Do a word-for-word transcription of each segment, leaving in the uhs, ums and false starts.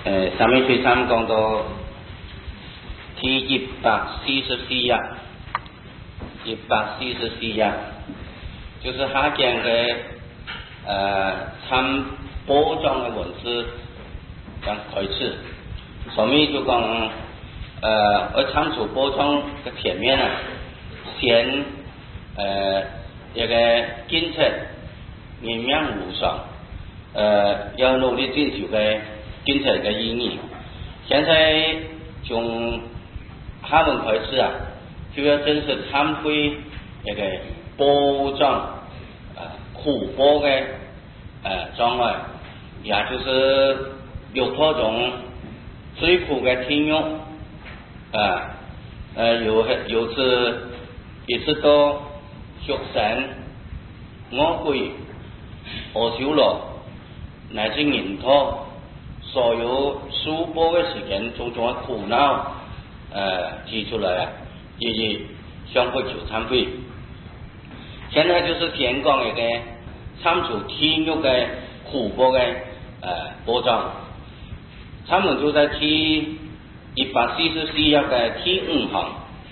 誒，上面最參講到第一百四十四頁，一百四十四頁，就是下講嘅誒參包裝嘅文字講開始，上面就講誒，而參出包裝嘅前面啊，先誒、呃、一個檢測營養無常，誒、呃、要努力追求嘅檢測嘅意義。現在從下文開始啊，就要正式參會一個包裝誒苦包嘅誒障礙，也就是六套種最苦嘅天肉，誒誒有有是一直到畜生、餓鬼、惡修羅乃至人토所有數波嘅時間種種嘅苦惱誒提出來啊，以及相互求參會。現在就是先講一個參出天肉嘅苦波嘅誒包裝，他們就在第一百四十四頁嘅第五行，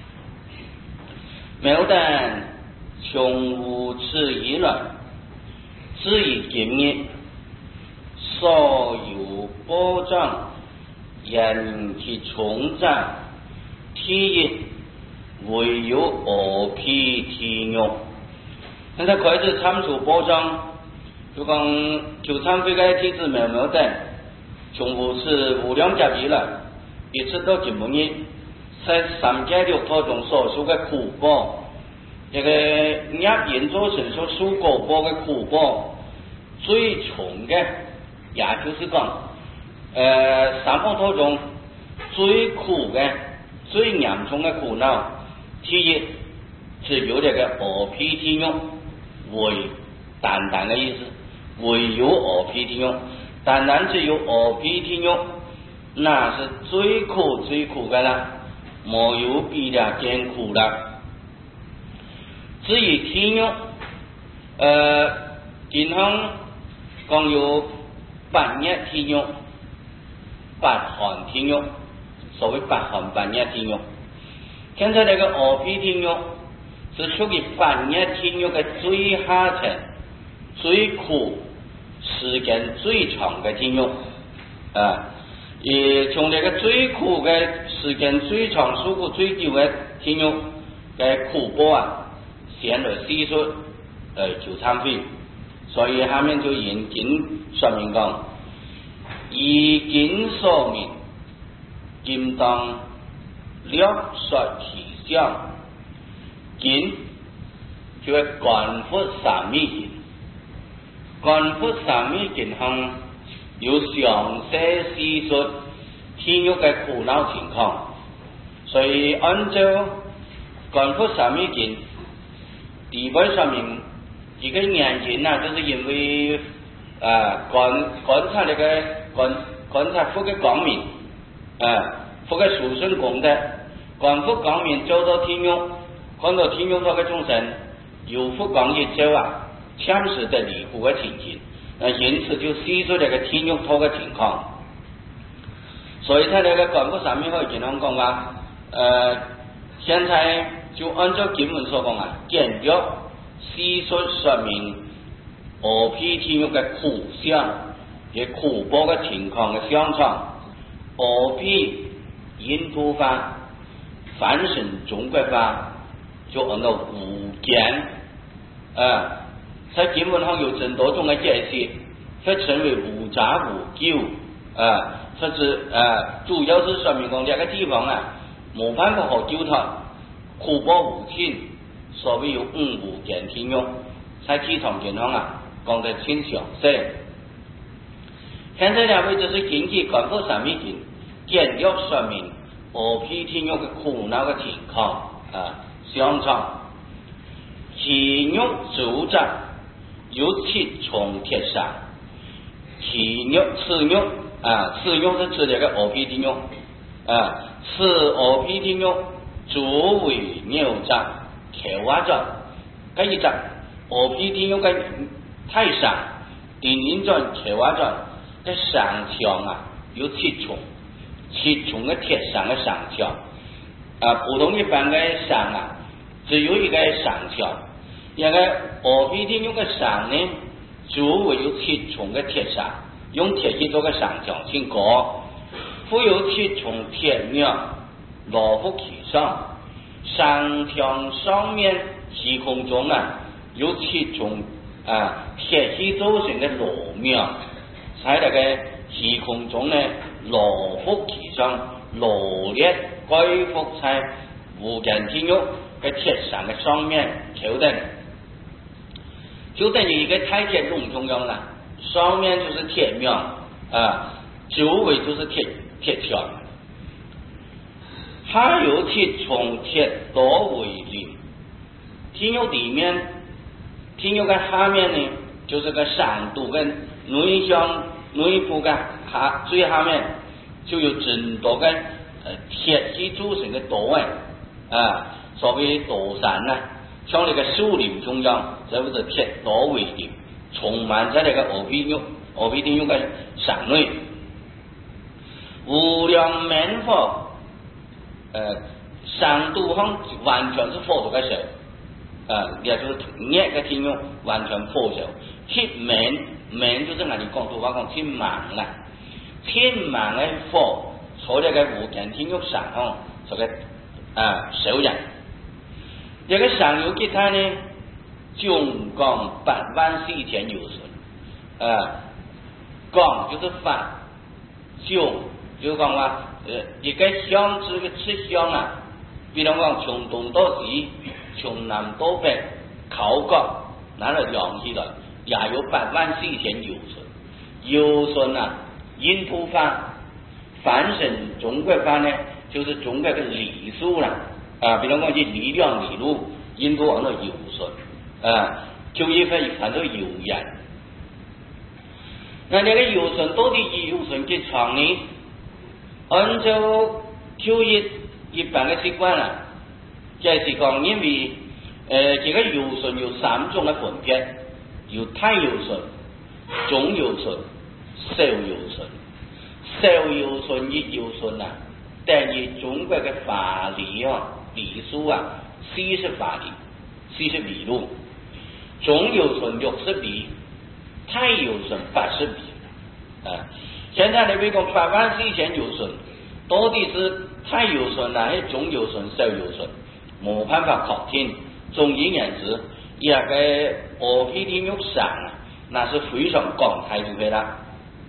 謬但從無此以來，至於今日所有包裝人其重讚，第一唯有餓皮天肉。現在開始參出包裝，就講求參會嘅體制謬謬但從無此無量劫以來，一直到今日，在三界六道中所說嘅苦報，一個業因造成所受果報嘅苦報，最重嘅，也就是講，誒三方道中最苦嘅、最嚴重嘅苦惱，第一只有這個餓皮天肉，為單單嘅意思，唯有餓皮天肉。單單只有餓皮天肉，那是最苦最苦嘅啦，沒有比它更苦啦。至於天肉，誒，健康講有八熱天肉、八寒天肉，所謂八寒八熱天肉。現在呢個餓皮天肉是屬於八熱天肉嘅最下層、最苦、時間最長嘅天肉啊，而從這個最苦嘅時間最長、受苦最久嘅天肉嘅苦波啊，先來細說誒求參會，所以下面就引經說明講，以經說明，今當略說其相，經就係觀佛三昧經。觀佛三昧經行有詳細細說天肉嘅苦惱情況，所以按照觀佛三昧經第一位說明一個原因啊，就是因為啊觀觀察呢個觀觀察佛嘅光明啊，佛嘅殊勝功德，觀佛光明照到天肉，看到天肉嗰個眾生有佛光一照啊，참實的離苦嘅情形，那因此就細說這個天肉托嘅情況。所以他那個觀佛三昧可以經常講啊，呃，現在就按照經文所講啊，簡約細說說明餓皮天肉嘅苦相，嘅苦報嘅情況嘅相狀。餓皮印度法翻成中國法，就按照無間啊。在經文上有很多種嘅解釋，佢稱為無雜無究啊，甚至啊，主要是說明講這個地方啊，冇辦法可救脫，苦報無盡，所謂有五無間天肉，在其中經上啊講得清詳細。現在兩位就是根據觀佛三昧經簡約說明餓皮天肉嘅苦惱嘅情況啊，相狀，其肉主張有七重鐵砂，其肉此肉啊，此肉是指這個餓皮天肉啊，此餓皮天肉主為牛雜、口瓦狀，這一隻餓皮天肉嘅太上，頂頂狀、口瓦狀，這上牆啊， 有七重，七重的铁上的上桥啊，普通一般的上啊，只有一个上桥，一个俄斐天用的上呢，周围有七重的铁上，用铁去做个上桥，经过附有七重铁苗罗覆其上，上桥上面虚空中啊有七重啊铁器做成的螺苗，在那个虚空中呢罗覆其上，罗列归覆在无间天狱嘅铁上嘅上面，就等就等于一个太铁笼中央啦，上面就是铁苗啊，周围就是铁铁桥，还有七重铁多为林。天狱里面，天狱嘅下面呢，就是个上度跟内向内部嘅下最下面就有真多嘅呃铁器组成嘅岛诶啊，所谓岛山呐、啊，像那个树林中央，这不是铁岛为林，充满在那个俄斐狱俄斐天狱嘅山内，无量门佛，呃，上度方完全是佛陀嘅手。啊，也就是捏个天用完全破晓，天门门就是俺哋讲土话讲天盲啦，天盲嘅佛坐在个无间天狱上哦，做个啊手人，这个上有给他呢，总共八万四千有顺，啊，讲就是法，总就讲话呃一个香字嘅吃香啊，比如讲从东到西。从南到北，考角拿来量起来，也有八万四千有顺。有顺啊，印度法翻成中国法呢，就是中国的礼数啦啊，比如讲是力量理路，印度讲到有顺啊，就一份翻作有言。那这个有顺到底有顺几长呢？按照就一一般的习惯啦。就是讲，因为呃，这个有顺有三种的分别，有太有顺、中有顺、小有顺。小有顺一有顺啊，等于中国的法理啊、理数啊，四十法理、四十理路；中有顺六十理，太有顺八十理啊。现在你比如讲八万四千有顺，到底是太有顺啊，还是中有顺、小有顺？冇办法考听，总而言之，一个俄斐天狱上啊，那是非常广大就对啦。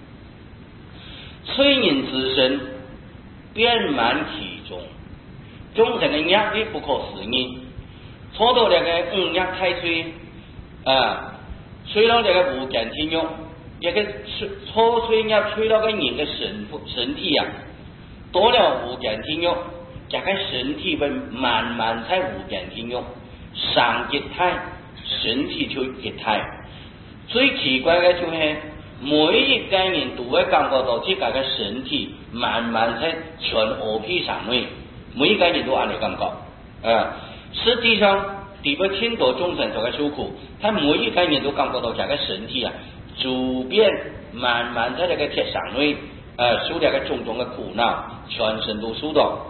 催人之身，遍满其中，众生的压力不可思议。初到那个五压太岁啊，吹到那个无间天狱，一个初吹压吹到个人的身身体啊，到了无间天狱。这个身体会慢慢在无间天狱上一态，身体就一态。最奇怪的就是每一个人都会感觉到这个个身体慢慢在全俄斐上面，每一个人都按你感觉啊。实际上，地不千多众生做个受苦，他每一个人都感觉到这个身体啊，逐渐慢慢在这个铁上面，呃，受这个种种的苦恼，全身都受到。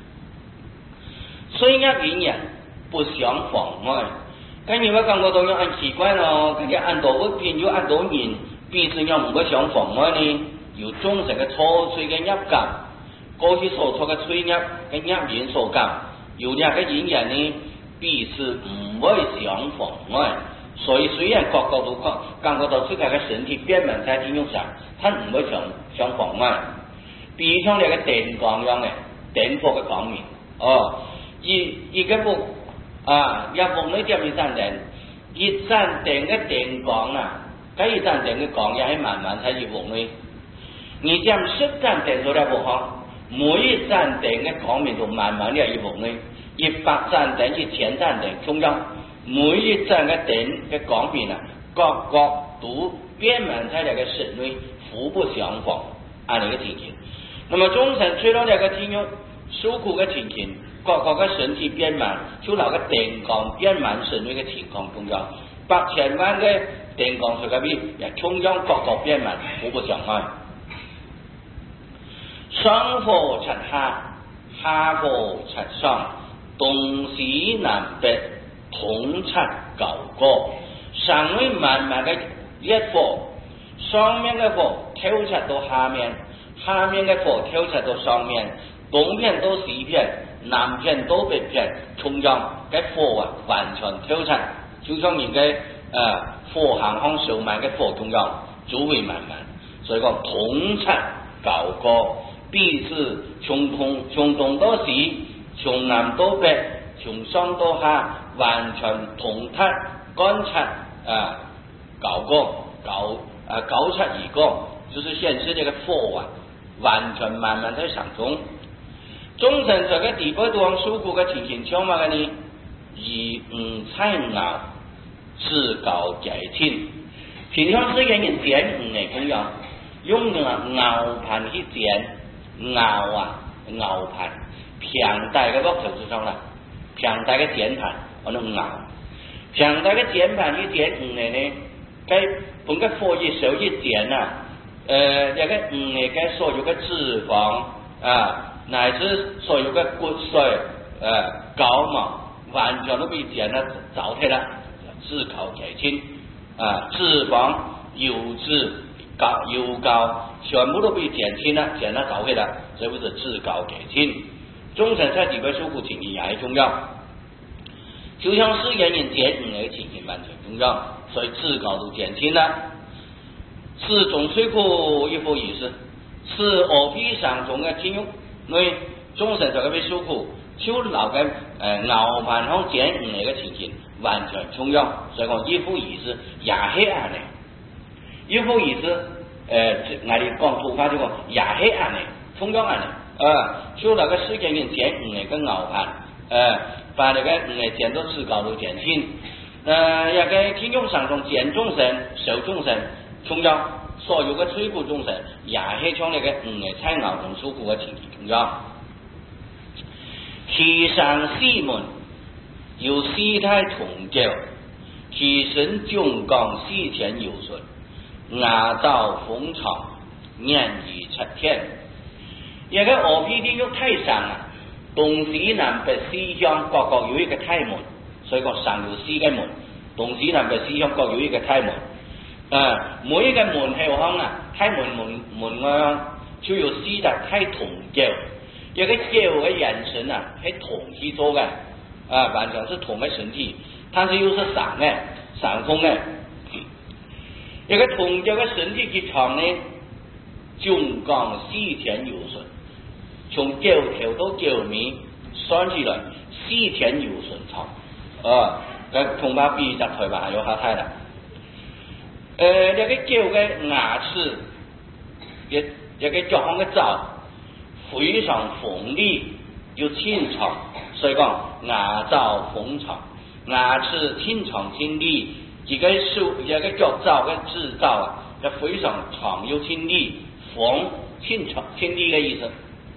所以一语言不相妨碍，咁如果感覺到有很奇怪咯，咁嘅按到嗰邊有按到人，必須有唔會相妨礙呢？有眾生嘅初吹嘅入感，過去所錯嘅吹入嘅入言所感，有兩個語言呢，必須唔會相妨礙。所以雖然各個都感覺到自己嘅身體變滿在天獄上，它唔會相相妨礙。比如像你個電光樣嘅電火嘅光明，哦。一一个木啊，一木呢点一盏灯，一盏灯嘅电光啊，咁一盏灯嘅光也係慢慢喺一木呢。你將十盞燈做了不好，每一盞燈嘅光明都慢慢嘅一木呢，一百盞燈、一千盞燈，中央每一盞嘅燈嘅光明啊，各各都遍滿在那個神內，互不相妨，按呢個情形。那麼眾生吹到那個天獄受苦嘅情形。各個嘅身體變滿，就那個電光變滿身內嘅情況中央，百千萬嘅電光在嗰邊，也中央各個變滿，互不相礙。 上火出下，下火出上，东西南北同出九個。上面慢慢嘅一火，上面嘅火跳出到下面，下面嘅火跳出到上面，東片到西片，南片到北片，中央嘅火啊完全跳出，就像人嘅誒火行向上面嘅火中央就會慢慢，所以講同出九個，必是從東從東到西，從南到北，從上到下，完全同出觀察。啊，搞過搞啊搞出一個，就是顯示這個火啊，完全慢慢在上中。中神這個地北當數股嘅情形，像乜嘅呢？以五彩牛自高解天，平常是嘅人剪五嘅咁樣，用牛牛盤去剪牛啊牛盤，平大嘅鑊頭之上啦，平大嘅剪盤，我哋牛。強大嘅剪盤去剪魚呢，佢本個火熱手一剪啊，呃，一個魚嘅所有嘅脂肪啊，乃至所有嘅骨髓、呃膠毛，完全都被剪得糟蹋啦，自高解清啊，脂肪、油脂、膏、油膏，全部都被剪清啦，剪得糟蹋啦，這不是自高解清。中神在地北數股情形也係重要。就像是人人剪五嘅情形完全重要，所以自高都減輕了。是中水庫一副意思，是俄皮上中嘅天用，因為中神就嘅被數庫，就留嘅誒牛盤向剪五嘅情形完全重要，所以講一副意思也係安尼，一副意思誒，我哋講土法就講也係安尼，同樣安尼，啊，就留個時間人剪五嘅牛盤，誒。把那個誒剪到自高都減輕，呃，一個天用上中剪眾生、受眾生，重要所有嘅摧枯眾生，也係從那個誒菜肴中受苦嘅情形重要。其上四門有四態同教，其身迥剛四田有順，牙照風潮，年以七天。一個俄皮天用太上啊！東西南北西向各各有一個太門，所以講上有四個門，東西南北西向各有一個太門。啊，每一個門後向啊，太門門門外就有四大太同教，一個教嘅眼神啊，係同去做嘅，啊，完全是同嘅身體，但是又是上嘅上空嘅，一個同教嘅身體極長呢，迥剛四田有順。從腳頭到腳尾算起來，四田有順長，啊，咁恐怕比十歲吧，有下太啦。誒，一個腳嘅牙齒，一一個腳行嘅爪，非常鋒利又清長，所以講牙爪鋒長，牙齒清長清利，一個手一個腳爪嘅指爪啊，就非常長又清利，鋒清長清利嘅意思。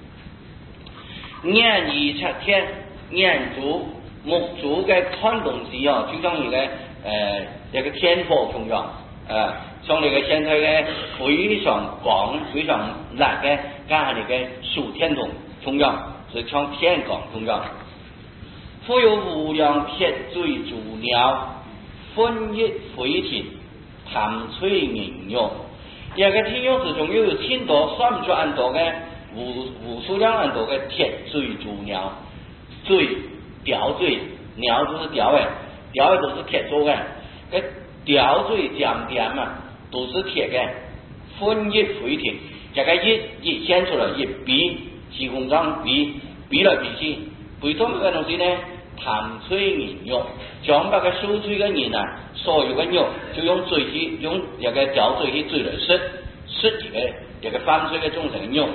年以七天，年足木足嘅看東西哦，就像你嘅誒一個天火重要，誒像你嘅現在嘅非常廣、非常辣嘅，加上你嘅數天筒重要，所以像天光重要。富有無量鐵水足鳥，分一飛田，潭翠明玉。一個天用之中又有千多算唔出咁多嘅。無無數量很多嘅鐵水足鳥，水吊水鳥就是吊嘅，吊嘅都是鐵做嘅，個吊水點點啊都是鐵嘅，分一飛田，這個一一顯出來一比，氣功上比比來比去，比中嘅東西呢，潭翠明玉，將把個收水嘅人啊，所有嘅肉就用水去用一個吊水去水來食，食一個一個翻水嘅種成嘅肉。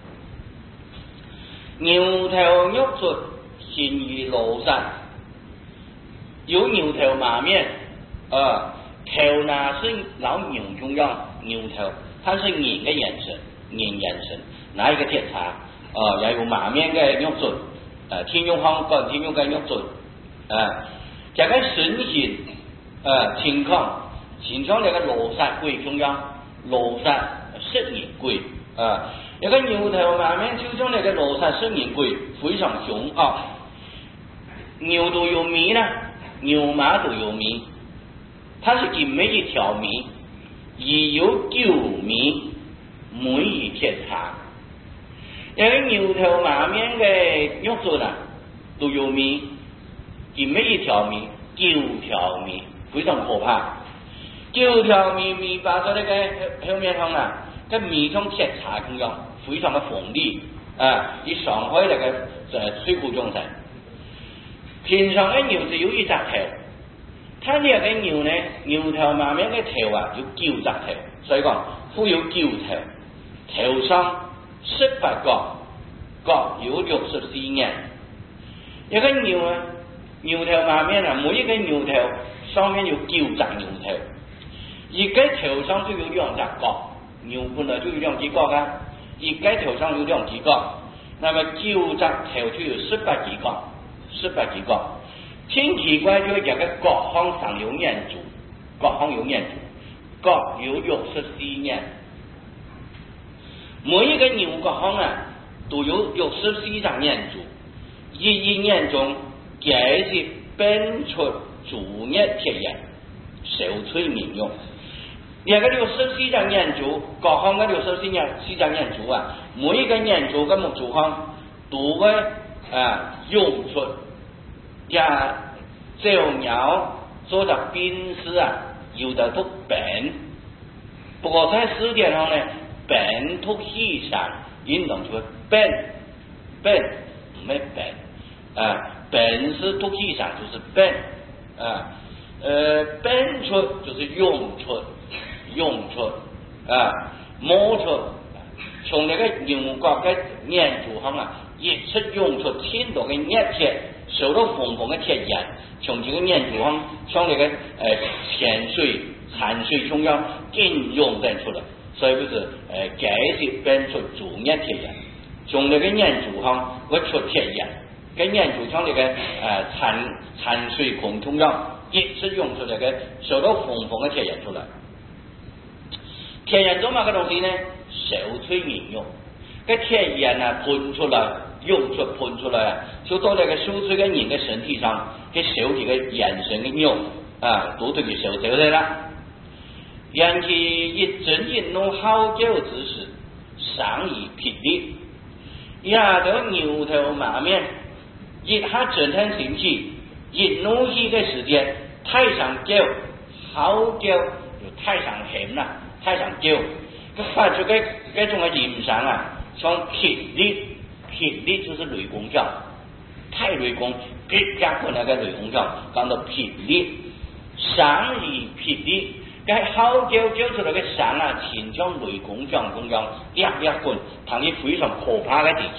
牛頭肉出形如羅山，有牛頭馬面，呃，頭呢是老牛中央牛頭，它是人嘅眼神，人眼神，哪一個鐵叉？呃，也有馬面嘅肉出，呃，天用香港天用嘅肉出，呃，這個身形，呃，情況，情況這個羅山貴中央，羅山十年貴， 啊，一个牛头马面就像那个罗刹生人鬼，非常凶恶。牛都有米呢，牛马都有米，它是仅每一条米，已有九米，每一铁叉。一个牛头马面嘅肉做呢，都有米，仅每一条米，九条米，非常可怕。九条米米把咗呢個後面向啊，個米像鐵叉咁樣，非常嘅鋒利啊！以上海那個誒水庫中神，平常嘅牛只有一隻頭，它呢個牛呢，牛頭馬面嘅頭啊有九隻頭，所以講富有九頭，頭上十八角，角有六十四眼。一個牛啊，牛頭馬面啊，每一個牛頭上面有九隻牛頭。一個頭上就有兩隻角，牛本來就有兩隻角噶，一個頭上有兩隻角，那麼九隻頭就有十八隻角，十八隻角。挺奇怪就一個角項上有眼珠，角項有眼珠，角有六十四眼。每一個牛角項啊，都有六十四張眼珠，一一眼中皆是奔出竹葉鐵眼，受催眠用。兩個六十四張眼珠，各項嘅六十四張四張眼珠啊，每一個眼珠嘅目珠項都會啊用出，也隻鳥做咗邊絲啊，有得都笨，不過在字典上呢，笨讀起上運動出笨，笨唔係笨啊，笨是讀起上就是笨啊，呃笨出就是用出。用出啊，摸出，從那個牛角嘅眼珠項啊，一出用出天多嘅一鐵，受到縫縫嘅鐵眼，從這個眼珠項，從那個誒潛水、殘水中央應用得出來，所以不是誒解釋變出竹葉鐵眼，從那個眼珠項會出鐵眼，跟眼珠從那個誒殘殘水孔中央一出用出那個受到縫縫嘅鐵眼出來。鐵眼做乜嘅東西呢？受催眠用，cái鐵眼啊噴出來，用出噴出來啊，就到那個受催嘅人嘅身體上，佢受這個眼神嘅用啊，都對佢受走嚟啦。引起一陣一怒嚎叫之時，上以霹靂，壓到牛頭馬面，一下整天生氣，一怒氣嘅時間，太上叫，嚎叫就太上險啦。太上叫，佢發出嘅嗰種嘅音聲啊，像霹靂，霹靂就是雷公叫，太雷公，別家過那個雷公叫，講到霹靂，上以霹靂，佢嚎叫叫出來嘅聲啊，前像雷公叫咁樣，一一滾，同你非常可怕嘅地步。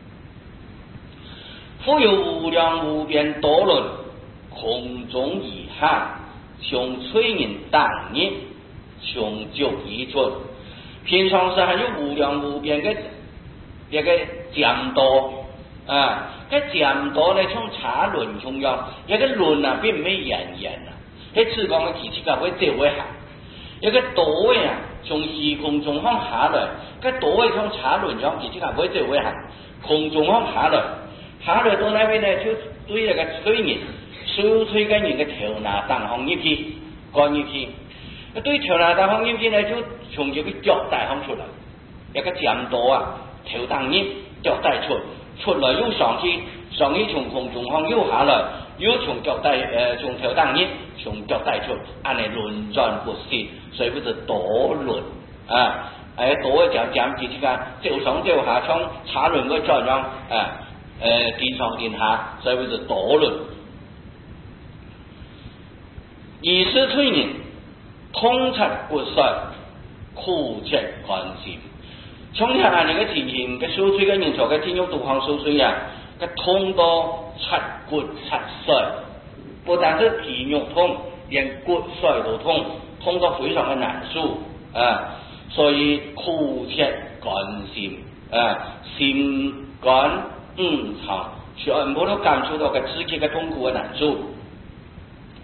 富有無量無邊多輪，空中以下，向催人當熱。雄赳一出，平常時還有無量無邊嘅一個江道啊，cái江道呢像茶輪中樣，一個輪啊並沒延延啊，喺此講嘅其實個會這位行，一個道啊從虛空中向下來，個道啊像茶輪樣，其實個會這位行，空中向下來，下來到那邊呢就對那個催人，受催嘅人嘅頭拿當行一批，幹一批。對頭拿大方面呢，就從這個腳帶行出來，一個江道啊，頭當熱，腳帶出，出來又上去，上去從空中行又下來，又從腳帶誒從頭當熱，從腳帶出，按嚟輪轉不息，所以不是多輪啊，誒多一講講幾時間，就上就下，從茶輪個轉讓啊，誒電上電下，所以不是多輪，以是催人。通察骨髓，苦切關心。從下那個情形，個受催嘅人做嘅天肉毒行受催啊，個痛到察骨察髓，不但是皮肉痛，連骨髓都痛，痛到非常嘅難受啊！所以苦切關心啊，心肝五臟全部都感受到個自己嘅痛苦嘅難受。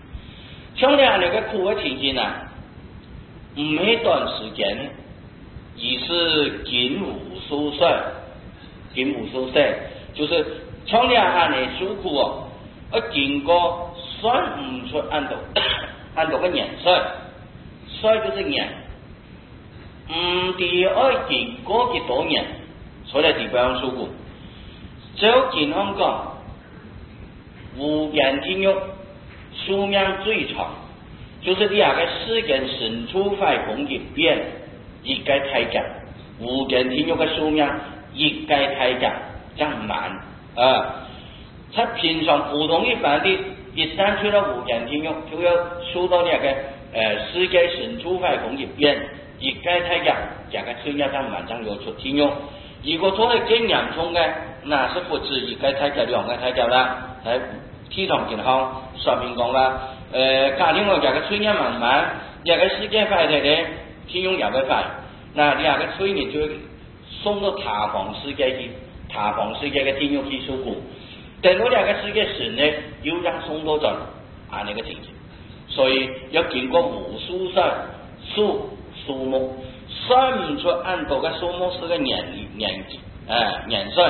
從下那個苦嘅情形啊！唔係短時間， 以是金无所帅，金无所帅，就是从两下呢出库哦，而经过算唔出按度按度个年岁，岁就是年，嗯，第二经过几多年，所以地方出库，就健康讲，无间天狱寿命最长。就是你那个时间神出快攻一变，一该太监无间天狱个寿命一该太监将慢啊！他平常普通一般的，一旦去了无间天狱，就要受到那个呃时间神出快攻一变，一该太监这个岁月将慢将要出天狱。如果做得更严重的，那是不止一该太监两个太监啦，喺体重健康说明讲啦。呃，家庭我这个催眠慢慢，这个时间快的呢，天用也会快，那这个催眠就送到塔房世界去，塔房世界嘅天用去受苦，等到这个世界神呢，又让送到咗啊那个境界，所以要经过无数算数数目，算唔出按多个数目是个年年纪，啊年岁，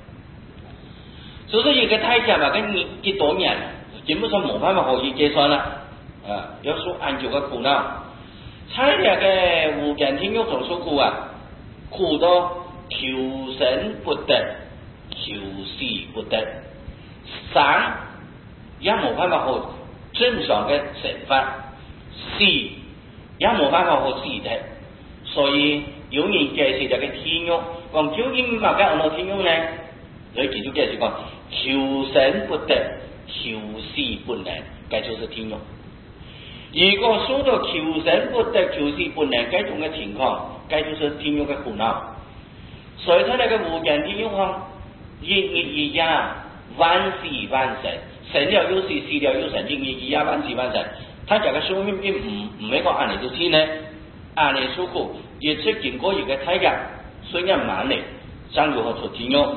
就是一个太监嘛，跟你几多年了。基本上冇办法可以计算啦，啊，要说按照个苦恼，在那个无间天狱中受苦啊，苦到求生不得，求死不得，生也冇办法可正常嘅成法，死也冇办法可死的，所以有人解释这个天狱，讲究竟乜嘅按到天狱呢？所以佢就解释讲求生不得。求死不能，该就是天狱。如果说到求生不得、求死不能这种的情况，该就是天狱的苦恼。所以他那个无间天狱讲，一一一呀，万死万生，生了又死，死了又生，一一一呀，万死万生。他这个寿命并唔唔係講按嚟做天呢，按嚟受苦，亦即經過一個太陽，雖然慢嚟，將如何出天獄？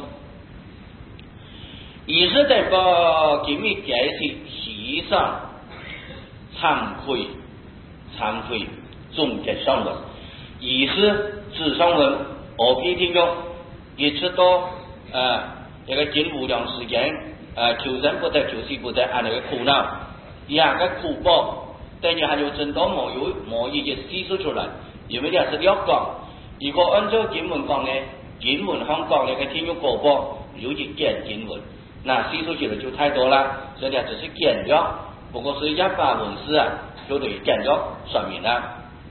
以是代表今日解釋喜上慚愧慚愧總結上文，以是指上文何必天獄，亦知道誒一個盡無量時間誒求生不得求死不得按那個苦惱，兩個苦報，等於還有真多冇有冇一些記述出來，因為呢是要講，如果按照經文講呢，經文上講那個天獄果報有一件經文。那吸收起来就太多了，所以呢只是简略，不过是一般文字啊，就等于简略说明了。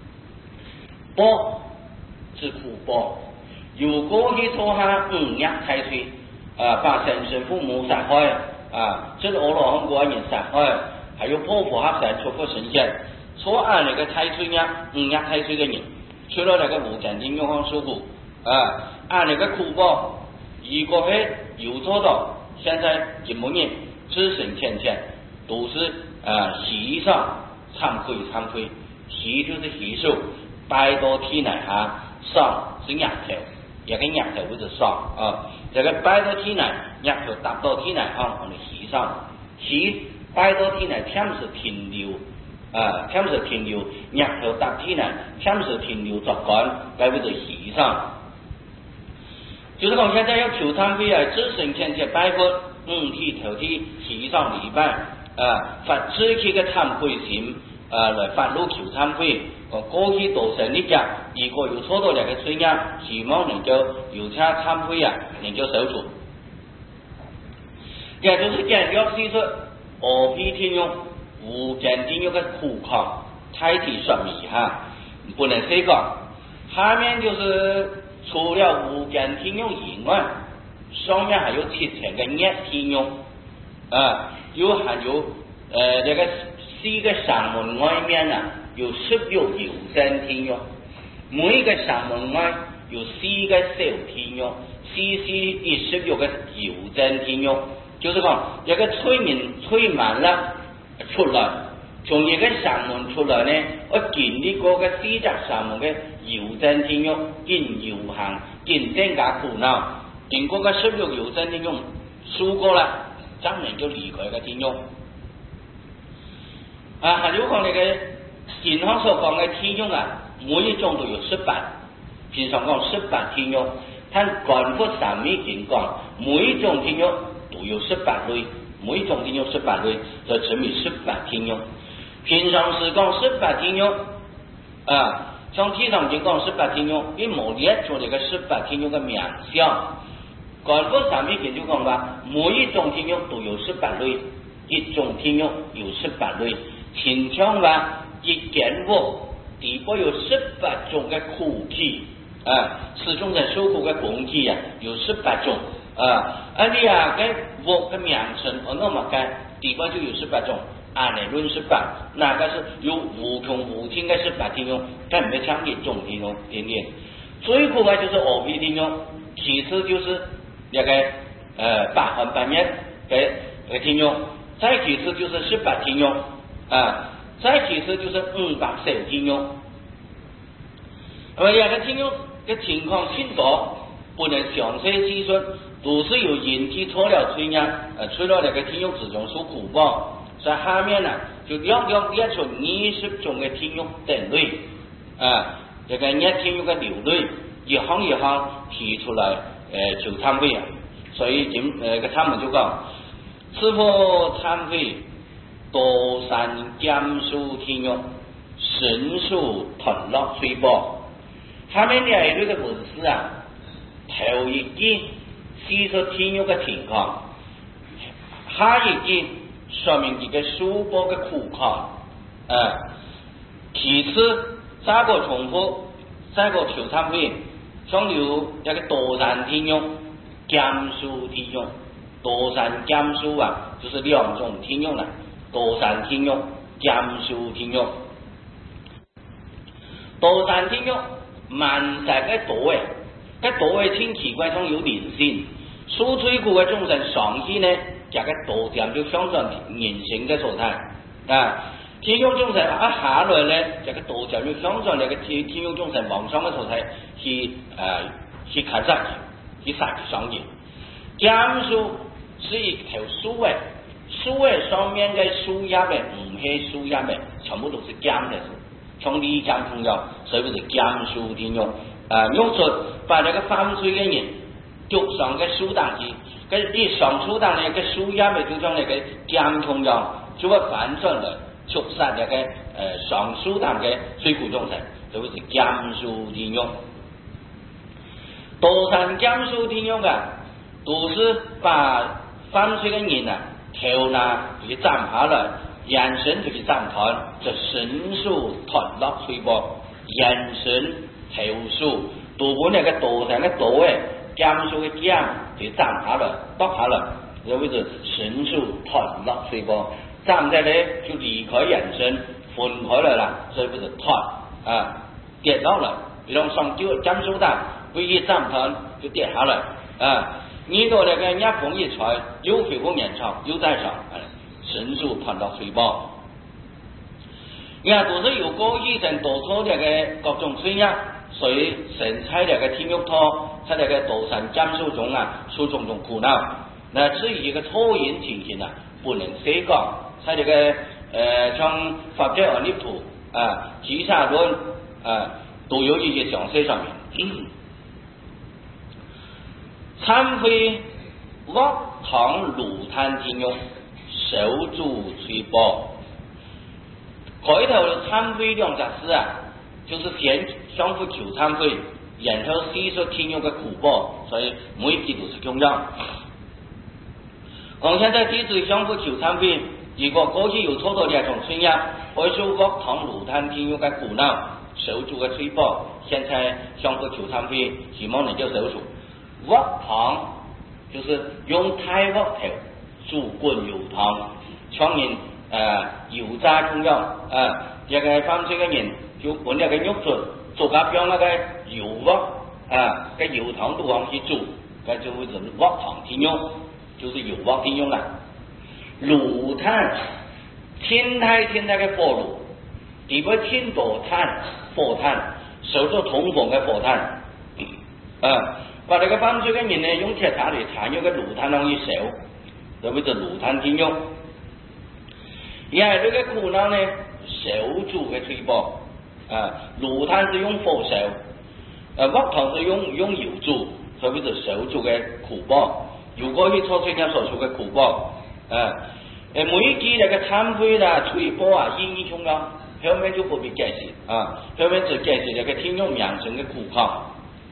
报是苦报，如果去做下五虐太岁，啊，把生身父母杀害，啊，这是俄罗汉国人杀害，还有破佛黑神、出佛神仙，所按那个太岁呢，五虐太岁的人，除了那个无间天狱方受苦，啊，按那个苦报，如果是有做到。现在今末人自身天天都是啊喜上惭愧惭愧，喜就是喜受，拜到天来下，上是额頭，一個額頭或者上啊，這個拜到天來，額頭搭到天來啊，我哋喜上，喜拜到天來，天是停留啊，天是停留，額頭搭天來，天是停留作幹，該或者喜上。就是講現在要求懺悔啊，自身天天拜佛，五體投地，喜上禮拜啊，發自己嘅懺悔心啊，來發露求懺悔。過去道成呢家，如果有錯到兩個罪業，希望能夠有請懺悔啊，能夠消除。也就是簡略敘述何必天獄、無間天獄嘅苦況，太體說明一下，不能細講。下面就是除了無間天獄以外，上面還有七層嘅熱天獄啊，有還有呃這個四個上門外面啊。有十六有真天獄，每一個上門外有四個小天獄，四四一十六個有真天獄，就是講一個催眠催滿了出來，從一個上門出來呢，我經歷過個四隻上門嘅有真天獄，見有行見增加苦惱，經過個十六有真天獄輸過了，真能夠離開個天獄。啊，還有講那個健康所講嘅天獄啊，每一種都有十八， 平常讲十八天药，但官复上面经讲，每种天药都有十八类，每种天药十八类，就称为十八天药。平常时讲十八天药啊，像天上经讲十八天药，因冇列出嚟嘅十八天药嘅名相。官复上面就讲话，每一种天药都有十八类，一种天药有十八类，请像话一件物，底部有十八种嘅苦气啊，使众人受苦嘅功气啊，有十八种啊，而你啊嘅物嘅名称，我那么解，底部就有十八种。按理论十八，那个是有无穷无尽嘅十八天药，但唔係像一种天药点点。最苦嘅就是二味天药，其次就是那个呃八环八面嘅嘅天药，再其次就是十八天药啊，再其次就是五百手天药。那么两个天药嘅情况很多，不能详细细说，都是由人体错了吹呀，呃吹了那个天药之中所苦报。在下面呢，就要要列出二十种嘅天药等类啊，这个热天药嘅流类，一行一行提出来，呃，就参会啊。所以今呃个他们就讲，是否参会多山减数天药，神数团落水波。下面呢一类嘅文字啊，头一句叙述天药嘅情况，下一句说明这个书包的苦况，啊，其次再个重复，再个求参会，像有一个多山天药、减数天药，多山减数啊，就是两种天药啦，多山天药、减数天药，多山天药万晒嘅多诶，嘅多诶挺奇怪，像有灵性，受罪苦嘅众生上去呢。这个多点就象征人性嘅所在啊，天欲众生啊下来呢，这个多点就象征那个天天欲众生妄想嘅所在，去呃去看上去，去杀去上去。减数是一条树诶，树诶上面嘅树叶诶，唔系树叶诶，全部都是减嘅数，从理减重要，所以就是减数天欲啊，用出把那个犯罪嘅人丢上嘅树当去。跟你上初档呢个树叶咪就像那个减重样，就会反转了，促杀那个呃上树档嘅水苦众生，就是减数天用。多山减数天用啊，都是把犯罪嘅人啊头呢就去站下来，眼神就去站团，就神数团落水波，眼神头数都把那个多山嘅多诶。减数嘅减就站下来，倒下来，就为是神数团落水波，站在呢就离开人生，分开来啦，所以不是团啊，跌落来，比如上就减数单，唯一站团就跌下来啊，你到那个人家风一吹，又飞过面朝，又在上，神数团落水波，人家都是有过一层多错那个各种水呀。所以神在那个天欲托，在那个多山减数中啊，受种种苦恼。那至于一个错言情形啊，不能写讲，在那个呃像法界而立图啊、集沙论啊，都有一些详细上面。参会沃堂鲁滩天欲，手足吹波。开头参会两只字啊。就是先相互求忏悔，然后细说天欲嘅苦报，所以每一句都是重要。我现在弟子相互求忏悔，如果过去有错到两种信仰，会受国堂鲁滩天欲嘅苦恼，受主嘅吹报，现在相互求忏悔，希望能够受主。沃堂就是用太沃头煮滚油汤，创人呃油炸重要啊，这个犯罪嘅人。就本那个肉做做甲标那个油窝啊，个油汤都往去煮，那就会是窝汤天用，就是油窝天用啦。炉炭，天台天台嘅火炉，地个天多炭火炭，受咗通风嘅火炭，啊，把那个犯罪嘅人呢用铁塔嚟炭，用个炉炭容易烧，就会是炉炭天用。而系呢个苦恼呢，手煮嘅吹波。啊，炉炭是用火烧， 呃，木桶是用用油煮，特别是手煮嘅苦包，如果去做出人所说嘅苦包，啊，誒每季那個餐會啦、吹波啊、意義重要，後面就不必解釋啊，後面只解釋那個聽用名稱嘅苦況。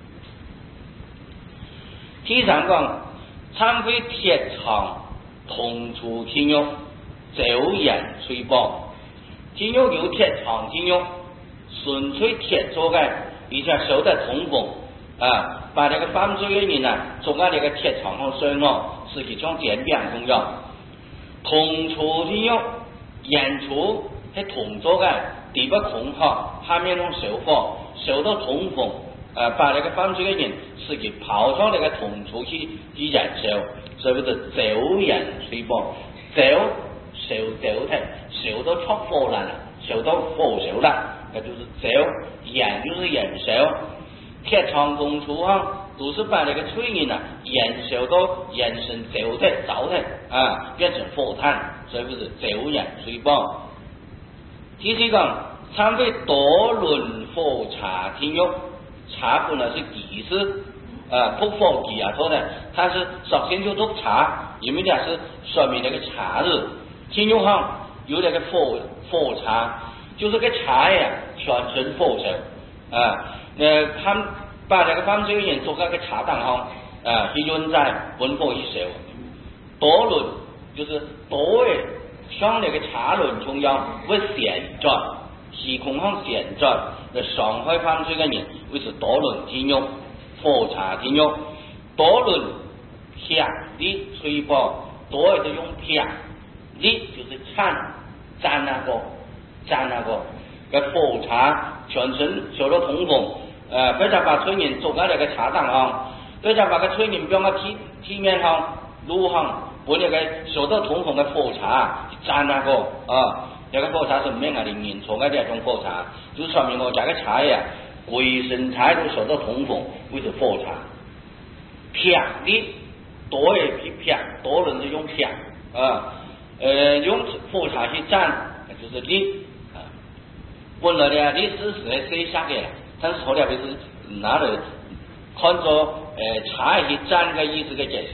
第三講，餐會鐵廠同處聽用，走人吹波，聽用有鐵廠聽用，純粹鐵做嘅，而且手得通風啊，把那個犯罪嘅人啊，做喺那個鐵廠上上哦，是其中簡便重要。同處聽用，演出係同做嘅，地不空殼，下面用手火，手到通風。呃，把那个犯罪的人是给跑上那个同处去去燃烧，所以就走人吹波，走烧走的，烧到出火了，烧到火烧了，那就是走，燃就是燃烧。铁厂同处啊，都是把那个炊烟啊燃烧到燃成走的着的啊，变成火炭，所以不是走人吹波。第四个，参会多轮火茶听用。茶本来是技师，呃，扑火技啊，做的，它是首先就做茶，因为它是说明那个茶日，听用上有那个火火茶，就是个茶呀，全身火烧，啊，呃，他们把那个犯罪人做那个茶档上，啊，去用在文火一烧，多轮就是多的，像那个茶轮中央会旋转。时空上旋转，那上海犯罪的人为是多轮听用，火茶听用，多轮劈的吹波，多的用劈的就是铲粘那个粘那个，个火茶全身受到通风，呃，非常把催人做在那个茶档上，非常把个催人放在地地面上、路上，把那个受到通风的火茶粘那个啊。这个火茶是咩啊？零年错嘅这种火茶，就说明我这个茶呀，浑身菜都受到通风，为是火茶。劈的多的劈劈，多人是用劈啊，呃，用火茶去蘸，就是你啊。本来呢，历史是写下嘅，但是后来不是拿来看作呃茶去蘸个意思嘅解释。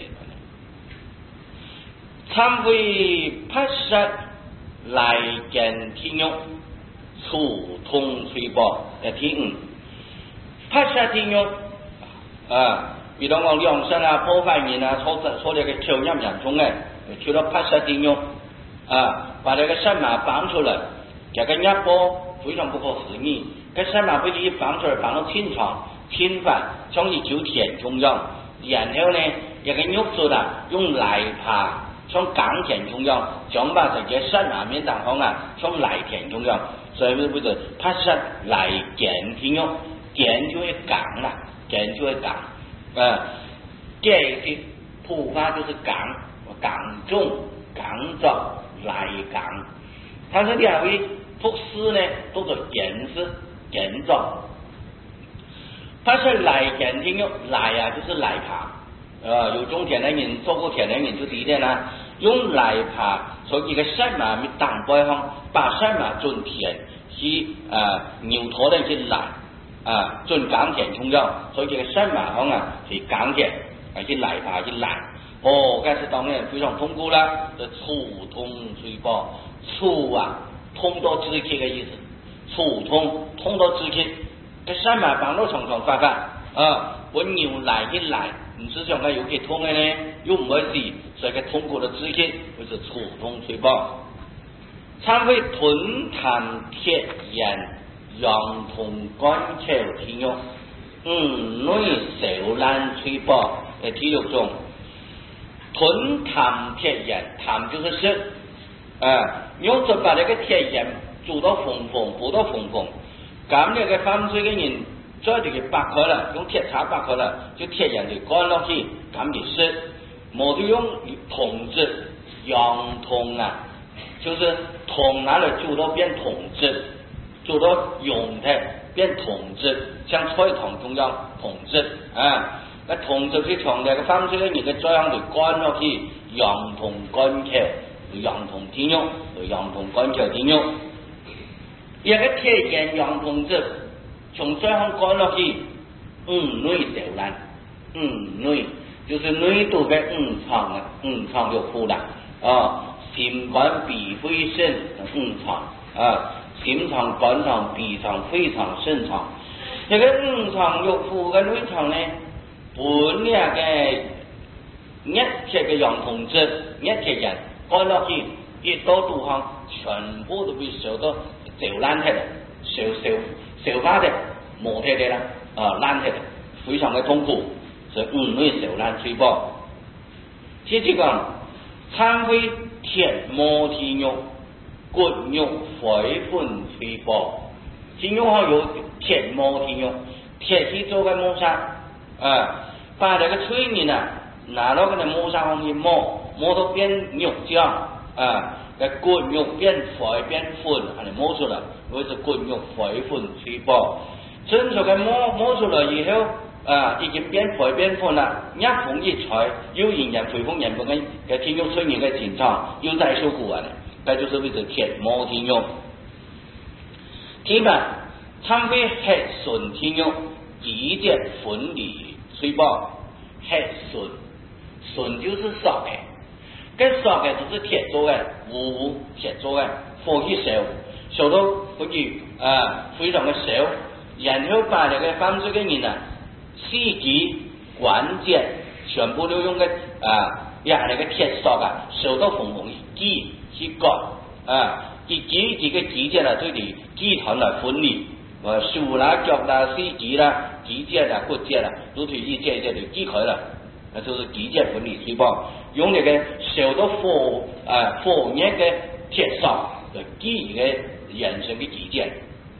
参会拍摄。来见听用，触通吹波嘅听，拍摄听用啊，比如讲梁山啊、破坏人啊，错错那个抽烟严重嘅，除了拍摄听用啊，把那个神马放出来，这个一波非常不可思议，个神马被一放出来，放到天床天饭，像一九田中央，然后呢，一个肉做啦，用来爬。从钢田中央，将把这个山南面当方啊，从来田中央，所以不是它是来田听用，田就会钢啦，田就会钢，啊，这个普法就是钢，钢重、钢造、来钢，它是两位复式呢，都是田式田造，它是来田听用，来啊就是来爬。呃，有种田的人做过田的人就第一点啦，用来爬从一个山马咪当背上，把山马种田去啊牛头的去来啊种钢田中央，所以这个山马上啊是钢田啊去来爬去来，哦，但是当然非常痛苦啦，这触通吹波，触啊通到肢体的意思，触通通到肢体，这山马帮到常常发发啊，我牛来去来。唔是讲佢有幾通嘅呢，又唔可以，所以佢通過的肢體就是觸通吹波。參會吞痰鐵人，陽通乾潮天用，嗯，內小蘭吹波嘅體育中，吞痰鐵人，痰就是食，啊，用咗把呢個鐵人做到縫縫，補到縫縫，咁呢個犯罪嘅人。再就给拔开了，用铁叉拔开了，就铁人就干落去，咁就湿。冇就用铜质，阳铜啊，就是铜拿来煮到变铜质，煮到用的变铜质，像菜桶中央铜质啊。那铜质是从那个方式呢，你的这样就干落去，阳铜干桥，阳铜天用，阳铜干桥天用。一个铁人阳铜质。从这样干落去， 五内受难，五内就是内度嘅五脏啊，五脏肉腑啦，啊，心肝脾肺肾五脏啊，心肠、肝肠、脾肠、肺肠、肾肠，呢個五臟肉腑嘅內臟呢，本呢嘅一切嘅陽同質，一切人乾落去，一到肚腔，全部都被受到受爛起嚟，受受受化的磨起嚟啦，啊爛起嚟，非常嘅痛苦，所以五內受爛摧破。接住講，參會鐵磨體肉，骨肉髓粉摧破。體肉可有鐵磨體肉，鐵去做嘅磨砂，啊，把這個脆面啊。拿到嗰啲磨砂方面磨，磨到變肉漿啊，嘅骨肉變髓變粉，係嚟磨出嚟，或者骨肉髓粉摧破。正常嘅磨磨出嚟以後，啊，已經變髓變粉啦，一碰一踩，有營養恢復原本嘅嘅體肉脆面嘅情況，又再受苦啊！呢，這就是為咗鐵磨體肉。第八，參會血順體肉，肌節分離摧破，血順。順就是熟嘅，跟熟嘅就是鐵做嘅，糊鐵做嘅，火去燒，燒到好似啊非常嘅燒，然後把呢個反水嘅人啊，四肢關節全部都用嘅啊，呀呢個鐵熟啊，燒到紅紅肌去割啊，肌肌這個肌節啊，對你肌團來分離，啊手啦腳啦四肢啦肌節啦骨節啦，都對一節一節就支開啦。那就是肌節分離摧破，用那個受到火啊火熱嘅鐵燒嚟肌嘅人生嘅肌節。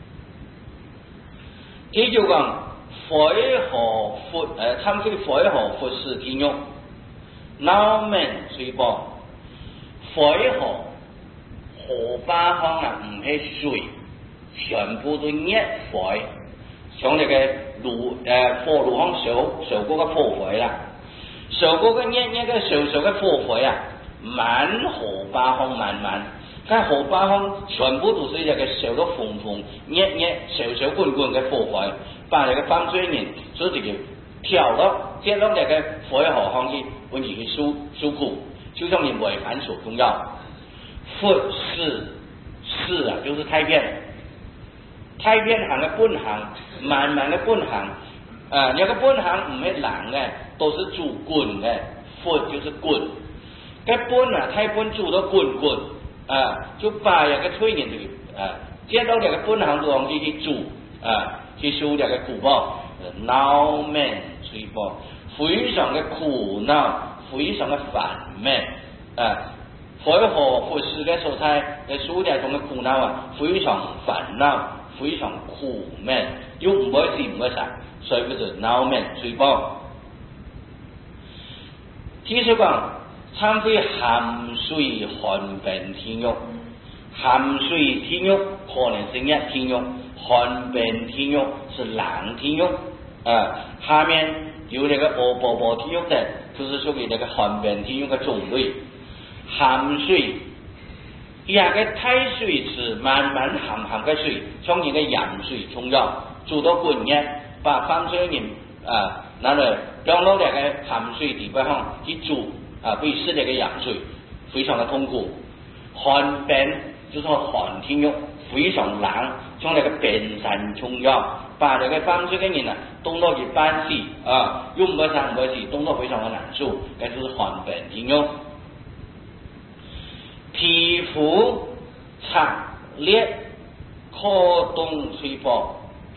這就講肺和腹誒，參會肺和腹式體肉，腦門摧破。肺和河巴腔啊，唔係水，全部都熱肺，像那個顱誒火顱腔受受過嘅火肺啦。受過嘅熱熱嘅受受嘅火肺啊，滿河巴腔滿滿，但河巴腔全部都是一個受到風風熱熱受受滾滾嘅火肺，把那個犯罪人所以就跳落跌落那個肺河腔去，揾住去受受苦，就像你違反所重要。腹式式啊，就是太片，太片行嘅本行，滿滿嘅本行。啊，那個本行唔係冷嘅，都是煮滾嘅，腹就是滾。cái本啊，太本煮到滾滾，啊，就把那個脆面就啊，接到那個本行度去去煮，啊，去修那個苦報，惱悶摧破，非常嘅苦惱，非常嘅煩悶，啊，肺和腹式嘅所在嘅數量中嘅苦惱啊，非常煩惱，非常苦悶，又唔會是唔會啥。所以叫做惱悶摧破。繼續講，參會鹹水寒病體肉，鹹水體肉可能是熱體肉，寒病體肉是冷體肉。啊，下面有那個鵝婆婆體肉的，就是屬於那個寒病體肉嘅種類。鹹水，一個太水是慢慢鹹鹹嘅水，從一個鹽水沖入，煮到滾熱。把犯罪人啊拿來讓到那個鹹水地板上去煮啊，被施那個鹽水，非常的痛苦。寒病就是寒體肉，非常冷，將那個病神沖入，把那個犯罪嘅人啊凍到一半死啊，又唔會生唔會死，凍到非常的難受，這就是寒病體肉。皮膚擦裂，可凍摧破。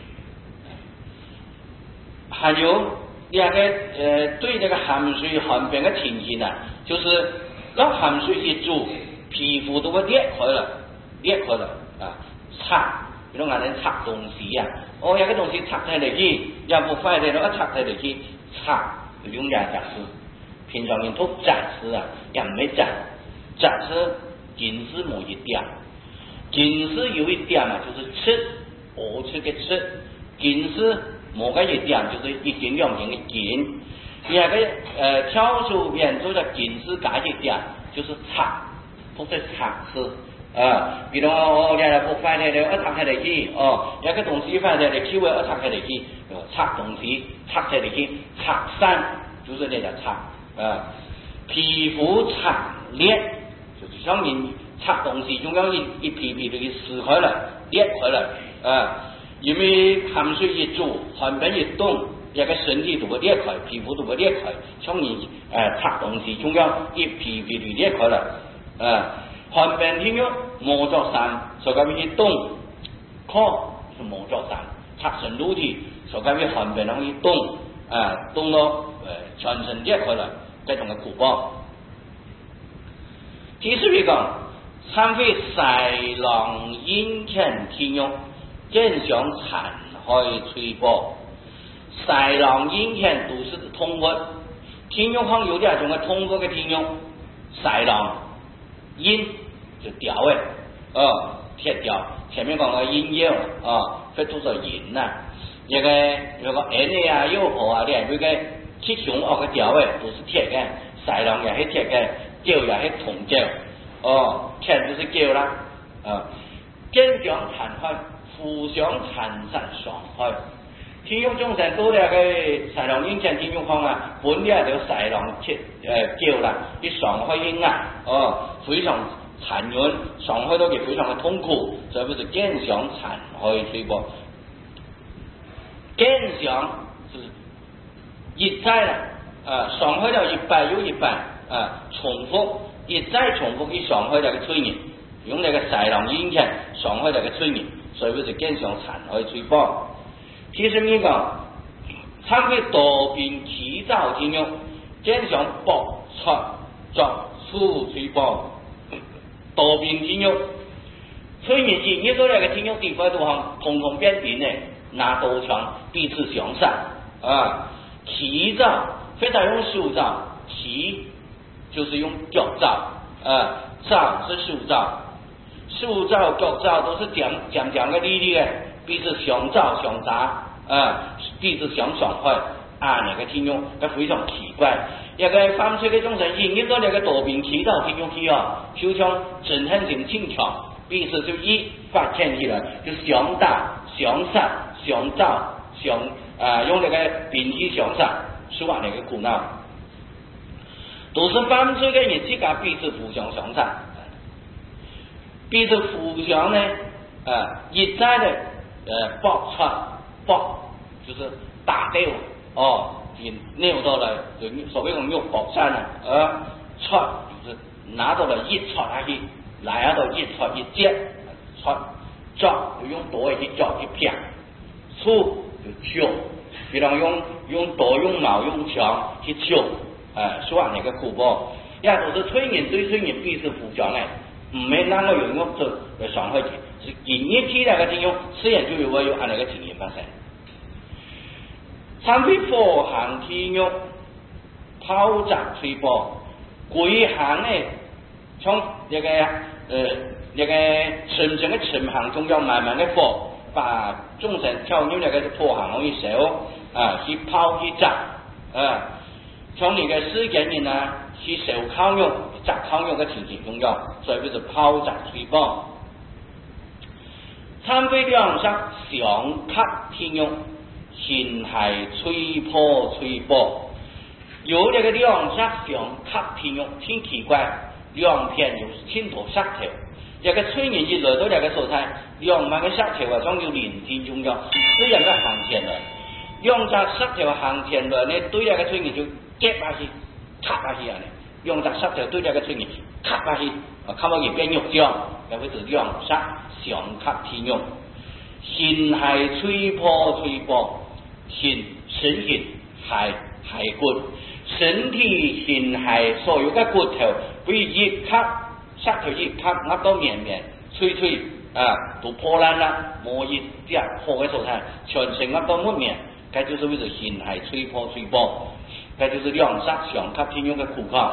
還有兩個呃，對這個鹹水寒病的情形啊，就是攞鹹水去煮，皮膚都會裂開了，裂開了啊，擦，比如我哋擦東西啊，哦，有個東西擦喺嚟去，要不快啲，攞一擦喺嚟去，擦，用兩隻字，平常人讀雜詞啊，也唔係雜，雜詞僅是某一點，僅是有一點啊，就是吃，我吃嘅吃，僅是。某個一點就是一斤兩斤嘅斤，第二個呃挑出邊做的斤是加一點，就是擦，不是擦是啊，比如哦，你来不翻来了，一拆开嚟去，哦，一个东西翻来嚟，稍微一拆开嚟去，拆东西，拆开嚟去，拆散就是那个拆啊。皮肤惨裂，就是像人拆东西，中央一一皮皮就撕开了，裂开了啊。因为汗水一做，汗本一动，一个身体都会裂开，皮肤都会裂开，像人呃拆东西，中央一皮皮就裂开了啊。汗本天喐磨作散，所以佢動，靠是磨作散，拆成露體，所以佢汗本可以動，啊動到呃全身裂開了，這種嘅苦報。第四位講，參會豺狼陰犬天喐，見想殘害吹波，豺狼陰犬都是通過，天喐方有啲係種嘅通過嘅天喐，豺狼。陰就雕誒，哦，鐵雕，前面講個陰曜啊，佢做咗陰呐，一個如果 N 啊、又好啊，你係佢嘅七雄哦個雕誒都是鐵嘅，豺狼也係鐵嘅，狗也係銅狗，哦，鐵就是狗啦，啊，見想殘害，互相殘殺傷害。天喐眾生都係個豺狼陰犬天喐方啊，本嚟就豺狼鐵誒狗啦，啲傷害陰啊，哦。非常殘忍，傷害到佢非常嘅痛苦，所以不是見想殘害吹波。見想是一再啦，啊，傷害了一百又一百，啊，重複一再重複去傷害了個催眠，用那個豺狼陰犬傷害了個催眠，所以不是見想殘害吹波。其實呢個參會多變起造天喐，見想搏出作出吹波。多變天喐，催眠時呢個兩個天喐地方都行，通通變變嘅，拿刀槍彼此相殺啊！起造非常用手造，起就是用腳造啊，造是手造，手造腳造都是講講講嘅利益嘅，彼此相造相殺啊，彼此相傷害啊！那個天喐，佢非常奇怪。一個犯罪嘅眾生，因呢個兩個多變起造天喐去啊，就像憎恨性輕強，彼此就一發展起來，就相打、相殺、相造、相啊用那個兵器相殺，是話那個苦惱。都是犯罪嘅人之間彼此互相相殺，彼此互相呢啊一再的呃搏出搏，就是打鬥哦。拗到了，就所謂用肉搏山啊，而戳就是拿到了一戳下去，來下到一戳一接，戳抓就用刀去抓去劈，粗就揪，比如用用刀用矛用槍去揪，誒，所謂那個苦報，也都是催眠對催眠彼此互相嘅，唔係那個用肉做來傷害佢，是人一批那個情況，自然就會有按那個情形發生。參會火行天喐，拋擲吹波，鬼行呢，從一個呃一個沉沉嘅沉行中央慢慢嘅火，把眾生跳入那個火行可以燒啊，去拋去擲啊，從你嘅世間人啊，去燒烤肉、擲烤肉嘅情形中央，所以就是拋擲吹波。參會兩色相克天喐。形骸吹破吹波，有這個兩色相克天喐，挺奇怪，兩片有青頭色頭，一個催眠一來到兩個所在，兩萬個色頭啊，將要連天中央，雖然個行前來，兩隻色頭行前來呢，對兩個催眠就夾下去，卡下去啊呢，兩隻色頭對兩個催眠卡下去，啊，卡到一邊肉醬，又會是兩色相克天喐，形骸吹破吹波。形身形骸骸骨，身體形骸所有嘅骨頭，被一卡殺頭一卡壓到綿綿脆脆啊，都破爛啦，冇一啲破嘅所在，全身壓到滿面，這就是為咗形骸吹破吹波，這就是兩色相克天喐嘅苦況。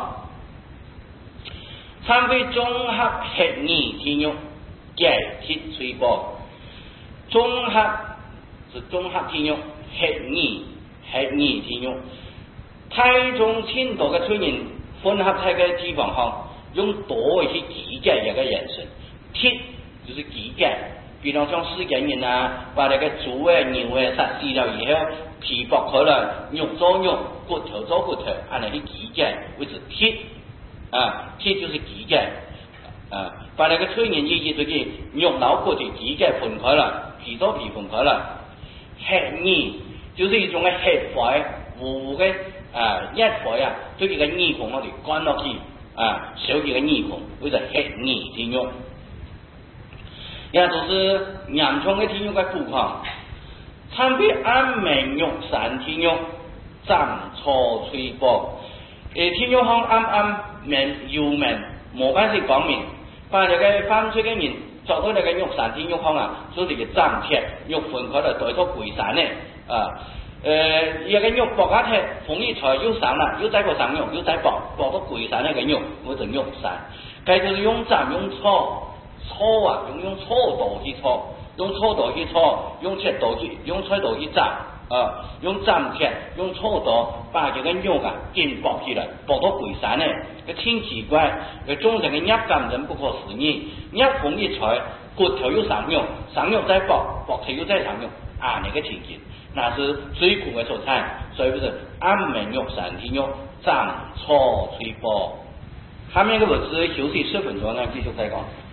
參會綜合血耳天喐，解鐵吹波，綜合是綜合天喐。血耳血耳天喐，太中千度嘅催眠混合喺個脂肪上，用刀去指嘅一個眼神， 铁就是肌腱，比方像世间人啊，把那个猪啊、牛啊杀死了以后，皮剥开了，肉做肉，骨头做骨头，安尼是肌腱，为是铁啊，铁就是肌腱啊，把那个催眠意义这个肉脑骨的肌腱分开了，皮做皮分开了，血耳就是一种嘅血块，糊糊嘅啊一块啊，对这个耳孔我哋关落去啊，小这个耳孔，为是血耳天肉。也就是严重嘅天肉嘅苦况，参比安眠肉散天肉，暂错吹波。诶，天肉行啱啱面要面，冇關係講明，把這個犯罪嘅人做到那個肉散天肉行啊，所以就暫貼肉分開嚟代咗鬼散咧啊。誒，一個肉薄一貼，逢一財要散啦，要再個散肉，要再薄，薄到鬼散那個肉，我就肉散。佢就是用斬用錯。搓啊，用用搓刀去搓，用搓刀去搓，用切刀去，用菜刀去斬啊，用斬切，用搓刀把這個肉啊煎薄起來，薄到鬼散咧，佢挺奇怪，佢種成個鴨感人不可思議，鴨逢一菜，骨頭又上肉，上肉再薄，薄頭又再上肉，啊，那個情景，那是最苦嘅蔬菜，所以不是安眠肉、散天肉、斬搓吹波。下面個文字休息十分鐘呢，繼續再講。